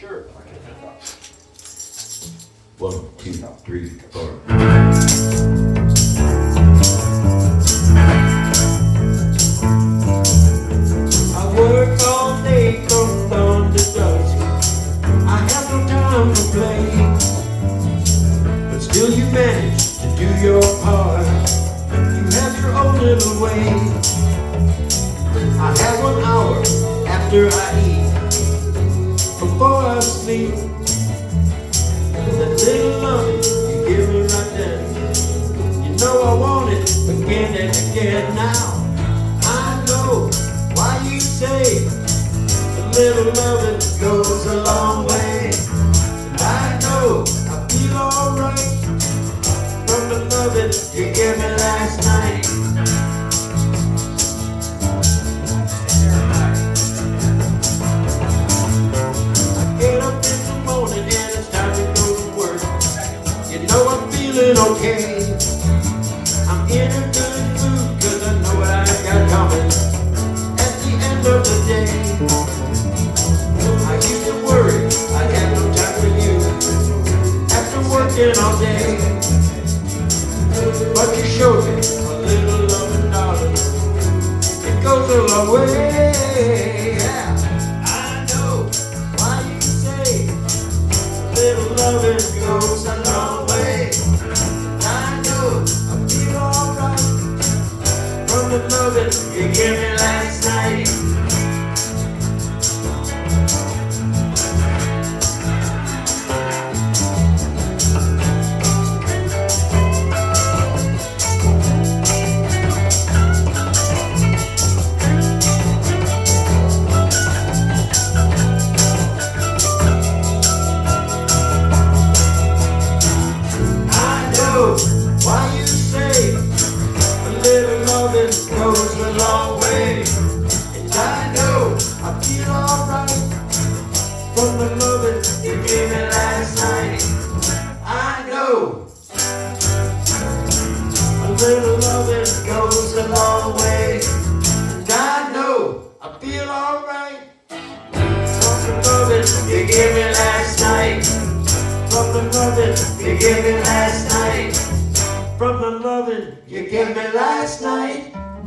Sure. 1, 2, 3, 4. I work all day from dawn to dusk. I have no time to play, but still you manage to do your part. You have your own little way. I have 1 hour after I eat, before I sleep. That little loving you give me right then, you know I want it again and again. Now I know why you say a little loving goes a long way. And I know I feel alright from the loving you gave me last night. I get up in the morning and it's time to go to work. You know I'm feeling okay. I'm in a good mood 'cause I know what I got coming at the end of the day. I used to worry I'd have no time for you after working all day, but you showed me a little loving, darling. It goes a long way. Yeah, I know why you say a little loving goes a long way. I know I feel alright from the loving you gave me last night. Why you say a little loving goes a long way. And I know I feel alright from the loving you gave me last night. I know a little loving goes a long way. And I know I feel alright from the loving you gave me last night. From the loving you gave me last night. From the loving you gave me last night.